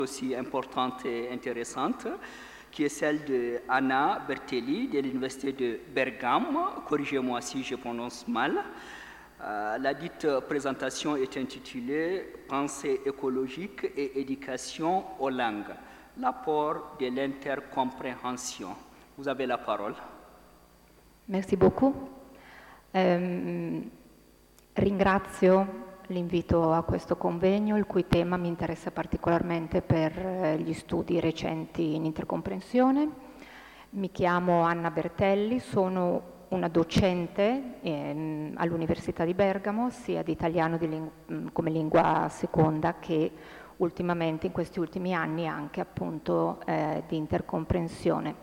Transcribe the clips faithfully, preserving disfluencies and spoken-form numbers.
aussi importante et intéressante, qui est celle de Anna Bertelli de l'Université de Bergame. Corrigez-moi si je prononce mal. Euh, la dite présentation est intitulée « Pensée écologique et éducation aux langues, l'apport de l'intercompréhension ». Vous avez la parole. Merci beaucoup. Um, ringrazio l'invito a questo convegno, il cui tema mi interessa particolarmente per gli studi recenti in intercomprensione. Mi chiamo Anna Bertelli, sono una docente ehm, all'Università di Bergamo, sia di italiano di ling- come lingua seconda che ultimamente, in questi ultimi anni, anche appunto eh, di intercomprensione.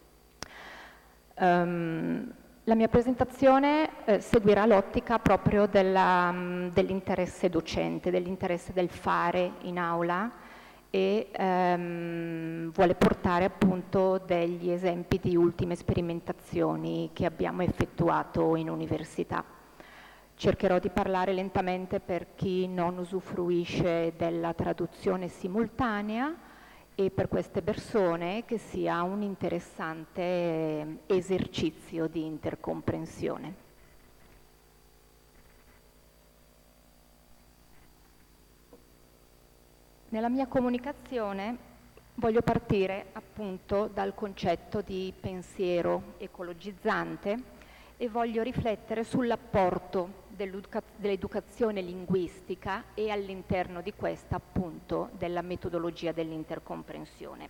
Um, La mia presentazione eh, seguirà l'ottica proprio della, mh, dell'interesse docente, dell'interesse del fare in aula e ehm, vuole portare appunto degli esempi di ultime sperimentazioni che abbiamo effettuato in università. Cercherò di parlare lentamente per chi non usufruisce della traduzione simultanea e per queste persone che sia un interessante esercizio di intercomprensione. Nella mia comunicazione voglio partire appunto dal concetto di pensiero ecologizzante e voglio riflettere sull'apporto dell'educazione linguistica e all'interno di questa appunto della metodologia dell'intercomprensione.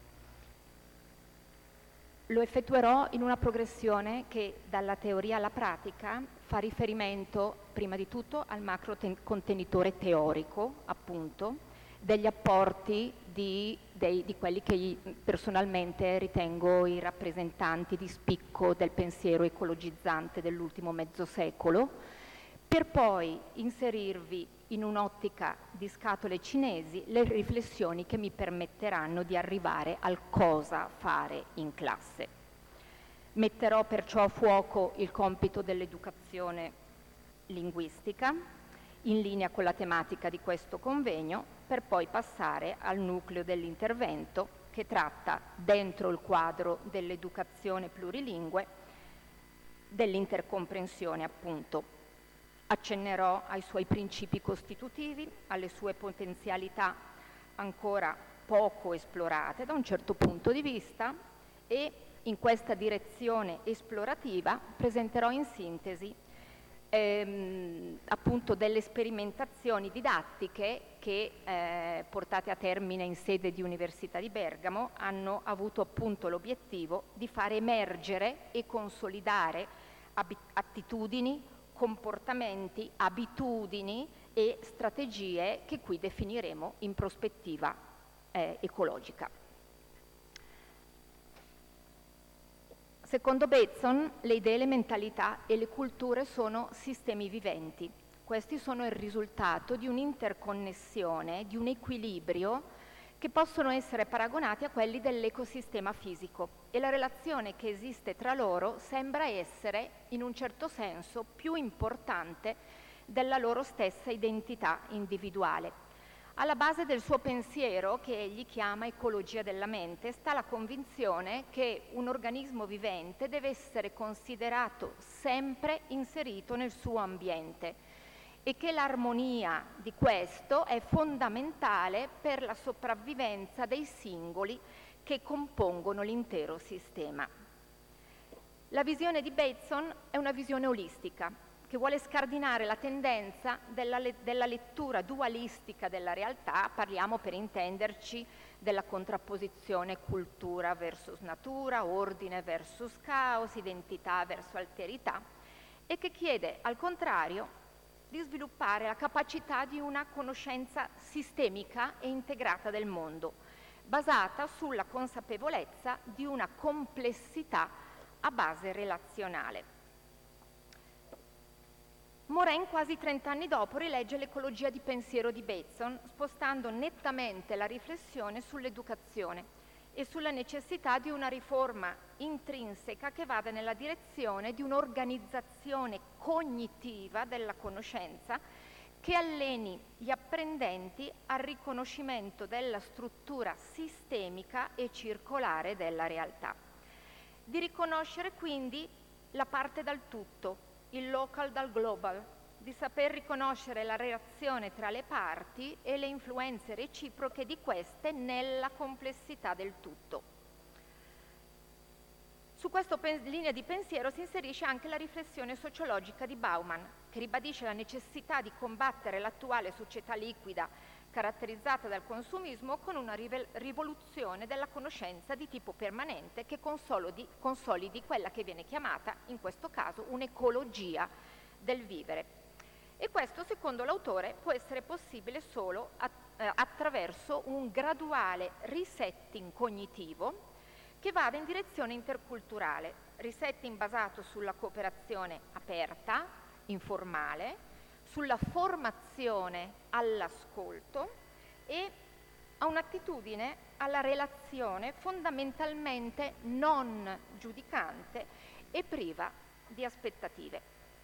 Lo effettuerò in una progressione che dalla teoria alla pratica fa riferimento prima di tutto al macro te- contenitore teorico appunto degli apporti di, dei, di quelli che personalmente ritengo i rappresentanti di spicco del pensiero ecologizzante dell'ultimo mezzo secolo, per poi inserirvi in un'ottica di scatole cinesi le riflessioni che mi permetteranno di arrivare al cosa fare in classe. Metterò perciò a fuoco il compito dell'educazione linguistica, in linea con la tematica di questo convegno, per poi passare al nucleo dell'intervento che tratta, dentro il quadro dell'educazione plurilingue, dell'intercomprensione appunto. Accennerò ai suoi principi costitutivi, alle sue potenzialità ancora poco esplorate da un certo punto di vista e in questa direzione esplorativa presenterò in sintesi ehm, appunto delle sperimentazioni didattiche che eh, portate a termine in sede di Università di Bergamo hanno avuto appunto l'obiettivo di far emergere e consolidare ab- attitudini, comportamenti, abitudini e strategie che qui definiremo in prospettiva eh, ecologica. Secondo Bateson, le idee, le mentalità e le culture sono sistemi viventi. Questi sono il risultato di un'interconnessione, di un equilibrio che possono essere paragonati a quelli dell'ecosistema fisico e la relazione che esiste tra loro sembra essere, in un certo senso, più importante della loro stessa identità individuale. Alla base del suo pensiero, che egli chiama ecologia della mente, sta la convinzione che un organismo vivente deve essere considerato sempre inserito nel suo ambiente e che l'armonia di questo è fondamentale per la sopravvivenza dei singoli che compongono l'intero sistema. La visione di Bateson è una visione olistica, che vuole scardinare la tendenza della, le- della lettura dualistica della realtà, parliamo per intenderci della contrapposizione cultura versus natura, ordine versus caos, identità verso alterità, e che chiede al contrario di sviluppare la capacità di una conoscenza sistemica e integrata del mondo, basata sulla consapevolezza di una complessità a base relazionale. Morin, quasi trent'anni dopo, rilegge l'ecologia di pensiero di Bateson, spostando nettamente la riflessione sull'educazione e sulla necessità di una riforma intrinseca che vada nella direzione di un'organizzazione cognitiva della conoscenza che alleni gli apprendenti al riconoscimento della struttura sistemica e circolare della realtà, di riconoscere quindi la parte dal tutto, il local dal global, di saper riconoscere la relazione tra le parti e le influenze reciproche di queste nella complessità del tutto. Su questa linea di pensiero si inserisce anche la riflessione sociologica di Bauman, che ribadisce la necessità di combattere l'attuale società liquida caratterizzata dal consumismo con una rivoluzione della conoscenza di tipo permanente che consolidi, consolidi quella che viene chiamata, in questo caso, un'ecologia del vivere. E questo, secondo l'autore, può essere possibile solo attraverso un graduale resetting cognitivo che vada in direzione interculturale, resetting basato sulla cooperazione aperta, informale, sulla formazione all'ascolto e a un'attitudine alla relazione fondamentalmente non giudicante e priva di aspettative.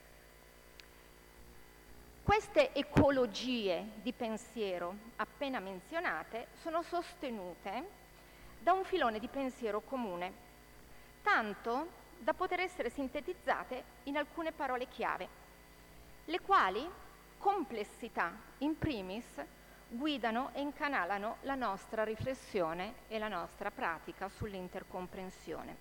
Queste ecologie di pensiero appena menzionate sono sostenute da un filone di pensiero comune, tanto da poter essere sintetizzate in alcune parole chiave, le quali, complessità in primis, guidano e incanalano la nostra riflessione e la nostra pratica sull'intercomprensione.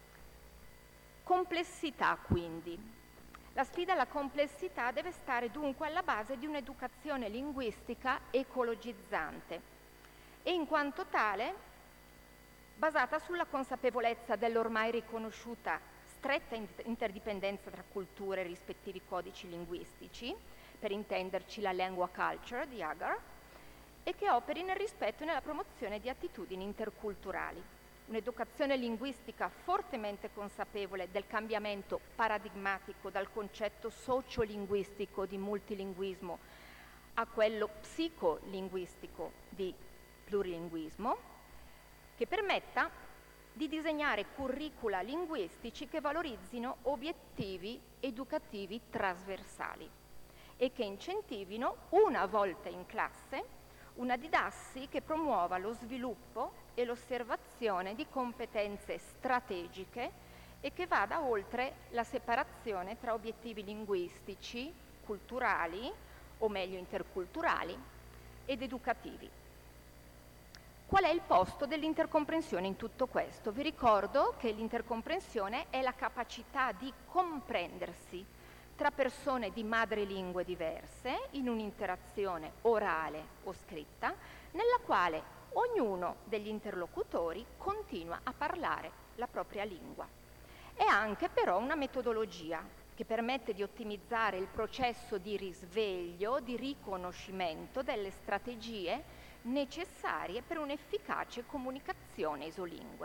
Complessità, quindi. La sfida alla complessità deve stare dunque alla base di un'educazione linguistica ecologizzante e in quanto tale basata sulla consapevolezza dell'ormai riconosciuta stretta interdipendenza tra culture e rispettivi codici linguistici, per intenderci la lingua culture di Agar, e che operi nel rispetto e nella promozione di attitudini interculturali. Un'educazione linguistica fortemente consapevole del cambiamento paradigmatico dal concetto sociolinguistico di multilinguismo a quello psicolinguistico di plurilinguismo, che permetta di disegnare curricula linguistici che valorizzino obiettivi educativi trasversali e che incentivino, una volta in classe, una didassi che promuova lo sviluppo e l'osservazione di competenze strategiche e che vada oltre la separazione tra obiettivi linguistici, culturali, o meglio interculturali, ed educativi. Qual è il posto dell'intercomprensione in tutto questo? Vi ricordo che l'intercomprensione è la capacità di comprendersi tra persone di madrelingue diverse in un'interazione orale o scritta, nella quale ognuno degli interlocutori continua a parlare la propria lingua. È anche però una metodologia che permette di ottimizzare il processo di risveglio, di riconoscimento delle strategie necessarie per un'efficace comunicazione isolingue.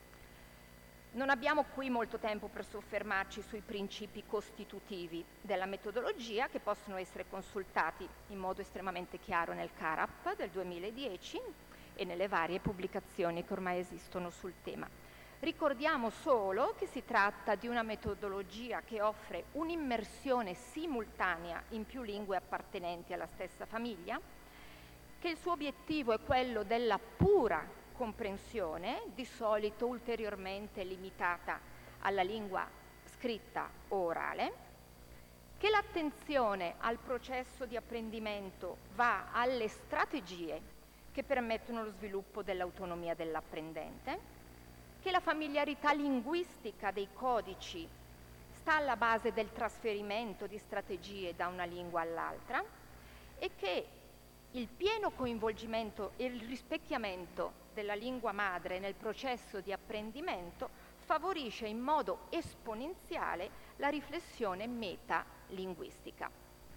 Non abbiamo qui molto tempo per soffermarci sui principi costitutivi della metodologia, che possono essere consultati in modo estremamente chiaro nel CARAP del duemiladieci e nelle varie pubblicazioni che ormai esistono sul tema. Ricordiamo solo che si tratta di una metodologia che offre un'immersione simultanea in più lingue appartenenti alla stessa famiglia, che il suo obiettivo è quello della pura comprensione, di solito ulteriormente limitata alla lingua scritta o orale, che l'attenzione al processo di apprendimento va alle strategie che permettono lo sviluppo dell'autonomia dell'apprendente, che la familiarità linguistica dei codici sta alla base del trasferimento di strategie da una lingua all'altra e che il pieno coinvolgimento e il rispecchiamento della lingua madre nel processo di apprendimento favorisce in modo esponenziale la riflessione metalinguistica.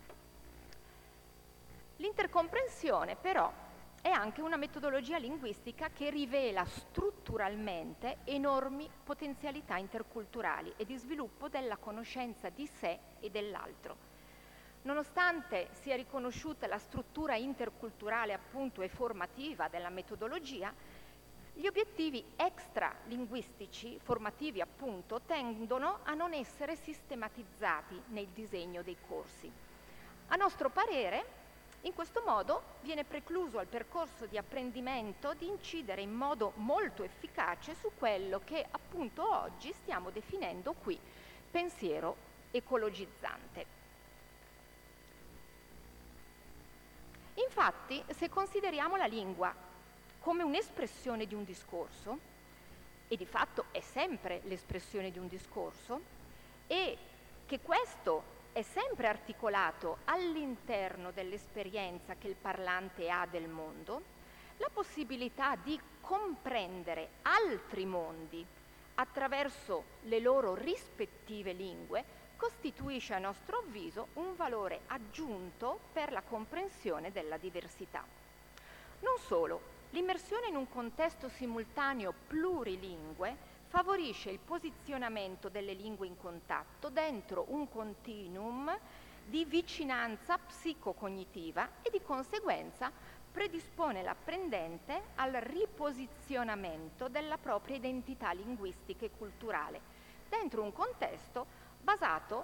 L'intercomprensione però è anche una metodologia linguistica che rivela strutturalmente enormi potenzialità interculturali e di sviluppo della conoscenza di sé e dell'altro. Nonostante sia riconosciuta la struttura interculturale appunto e formativa della metodologia, gli obiettivi extralinguistici, formativi appunto, tendono a non essere sistematizzati nel disegno dei corsi. A nostro parere, In questo modo viene precluso al percorso di apprendimento di incidere in modo molto efficace su quello che appunto oggi stiamo definendo qui pensiero ecologizzante. Infatti, se consideriamo la lingua come un'espressione di un discorso, e di fatto è sempre l'espressione di un discorso, e che questo è sempre articolato all'interno dell'esperienza che il parlante ha del mondo, la possibilità di comprendere altri mondi attraverso le loro rispettive lingue costituisce a nostro avviso un valore aggiunto per la comprensione della diversità. Non solo, l'immersione in un contesto simultaneo plurilingue favorisce il posizionamento delle lingue in contatto dentro un continuum di vicinanza psicocognitiva e di conseguenza predispone l'apprendente al riposizionamento della propria identità linguistica e culturale dentro un contesto basato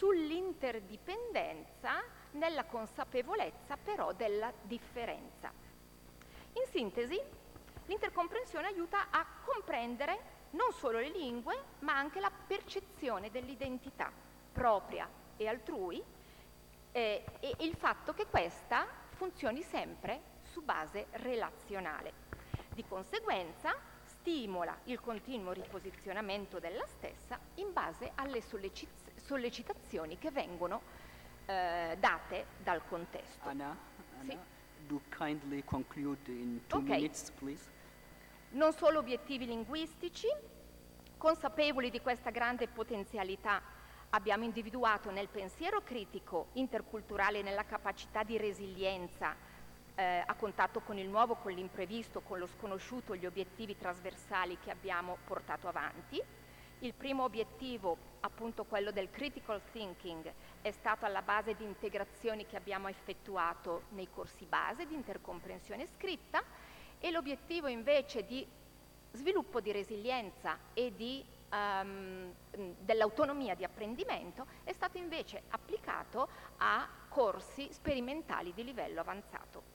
sull'interdipendenza nella consapevolezza però della differenza. In sintesi, l'intercomprensione aiuta a comprendere non solo le lingue, ma anche la percezione dell'identità propria e altrui eh, e il fatto che questa funzioni sempre su base relazionale. Di conseguenza stimola il continuo riposizionamento della stessa in base alle sollecit- sollecitazioni che vengono eh, date dal contesto. Anna, Anna, sì? Do kindly conclude in two okay. minutes, please. Non solo obiettivi linguistici, consapevoli di questa grande potenzialità, abbiamo individuato nel pensiero critico interculturale e nella capacità di resilienza eh, a contatto con il nuovo, con l'imprevisto, con lo sconosciuto, gli obiettivi trasversali che abbiamo portato avanti. Il primo obiettivo, appunto quello del critical thinking, è stato alla base di integrazioni che abbiamo effettuato nei corsi base di intercomprensione scritta, e l'obiettivo invece di sviluppo di resilienza e di, um, dell'autonomia di apprendimento è stato invece applicato a corsi sperimentali di livello avanzato.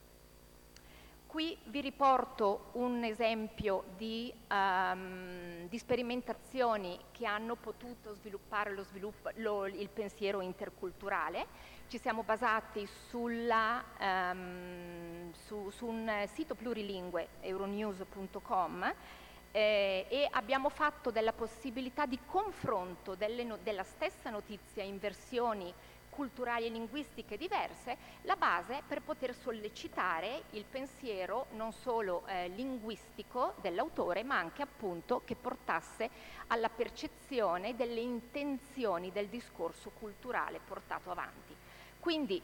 Qui vi riporto un esempio di, um, di sperimentazioni che hanno potuto sviluppare lo sviluppo, lo, il pensiero interculturale. Ci siamo basati sulla, um, su, su un sito plurilingue, euronews punto com, eh, e abbiamo fatto della possibilità di confronto delle no- della stessa notizia in versioni culturali e linguistiche diverse, la base per poter sollecitare il pensiero non solo eh, linguistico dell'autore, ma anche appunto che portasse alla percezione delle intenzioni del discorso culturale portato avanti. Quindi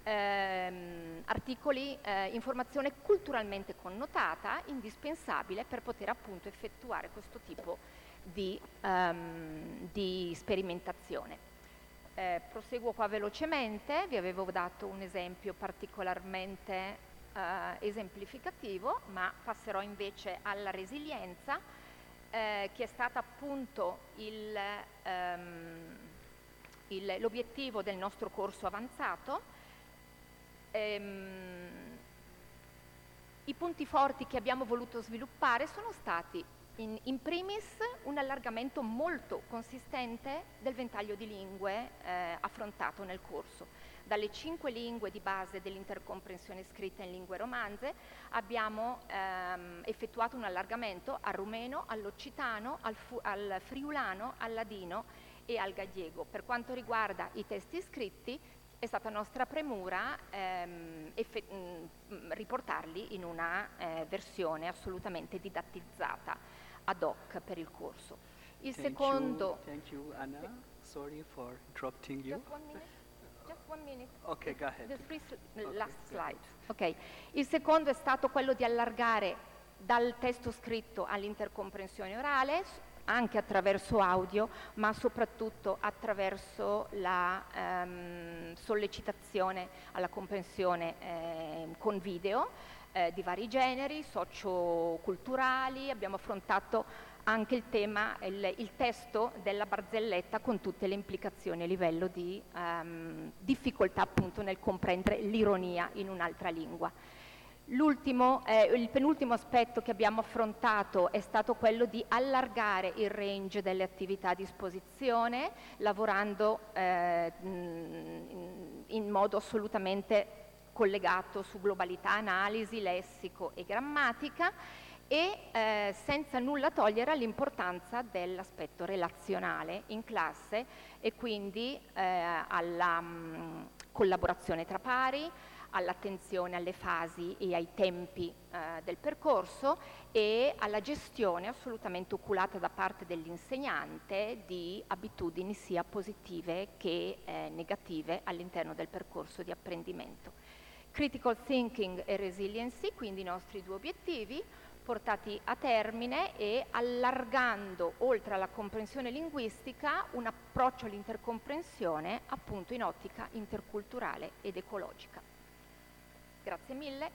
ehm, articoli, eh, informazione culturalmente connotata, indispensabile per poter appunto effettuare questo tipo di, um, di sperimentazione. Eh, proseguo qua velocemente, vi avevo dato un esempio particolarmente eh, esemplificativo, ma passerò invece alla resilienza, eh, che è stata appunto il, ehm, il, l'obiettivo del nostro corso avanzato. Ehm, I punti forti che abbiamo voluto sviluppare sono stati In, in primis un allargamento molto consistente del ventaglio di lingue eh, affrontato nel corso. Dalle cinque lingue di base dell'intercomprensione scritta in lingue romanze abbiamo ehm, effettuato un allargamento al rumeno, all'occitano, al, fu- al friulano, al ladino e al gallego. Per quanto riguarda i testi scritti, è stata nostra premura ehm, effe- mh, riportarli in una eh, versione assolutamente didattizzata ad hoc per il corso. Il Thank secondo... You, thank you, Anna. Sorry for interrupting you. Just one minute. Just one minute. Okay, go ahead. The three sl- Okay, last go slide. ahead. Ok. Il secondo è stato quello di allargare dal testo scritto all'intercomprensione orale, anche attraverso audio, ma soprattutto attraverso la ehm, sollecitazione alla comprensione eh, con video. eh, di vari generi, socioculturali, abbiamo affrontato anche il tema, il, il testo della barzelletta con tutte le implicazioni a livello di um, difficoltà appunto nel comprendere l'ironia in un'altra lingua. L'ultimo, eh, il penultimo aspetto che abbiamo affrontato è stato quello di allargare il range delle attività a disposizione, lavorando eh, in, in modo assolutamente collegato su globalità, analisi, lessico e grammatica, e eh, senza nulla togliere all'importanza dell'aspetto relazionale in classe e quindi eh, alla mh, collaborazione tra pari, all'attenzione alle fasi e ai tempi eh, del percorso e alla gestione assolutamente oculata da parte dell'insegnante di abitudini sia positive che eh, negative all'interno del percorso di apprendimento. Critical thinking e resiliency, quindi i nostri due obiettivi, portati a termine e allargando oltre alla comprensione linguistica un approccio all'intercomprensione appunto in ottica interculturale ed ecologica. Grazie mille.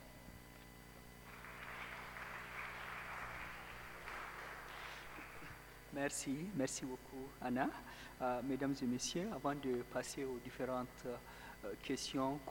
Merci, merci beaucoup Anna. Euh, mesdames et messieurs, avant de passer aux différentes euh, questions